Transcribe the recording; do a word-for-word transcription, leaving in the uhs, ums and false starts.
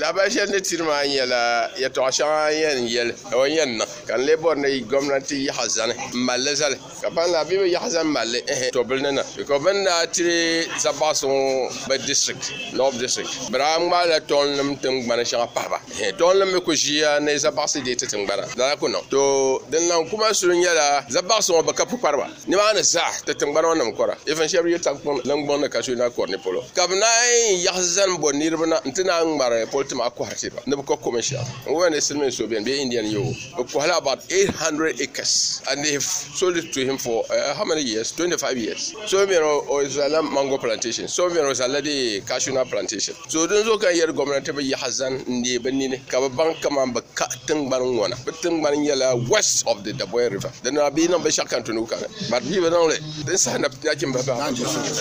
la ba shel ne tirma yela ya to sha yen yel o yen kan le bor ne gwamnati ya hazane malle sale ka ban la bi ya hazan malle to bilnana ko ban na tire zabason ba district north district bram ma la ton lam tum bana sha paba ton lam ko jia ne zabasi de tum bana da ko no to dan nan kuma surun yala zabason ba ka parba ni ma na za tum bana wannan kora ifan shebi ta kon lan bon ka su na korne polo kabna ya hazan bonir bana ntina ngare poltima ko harti ba ne ko commercial when is in so be Indian yo ko hala about eight hundred acres and they have sold it to him for uh, how many years? twenty-five years. So me no o Islam mango plantation, so me no saladi cashew nut plantation. So don zo kan yar gwamnati ba ya hazan ne banni ne ka ban kama ba ka tin ban wona tin ban yala west of the Daboy river dan abi nan ba shakan tunu kan but bi ba don le dan sa na yakin ba ba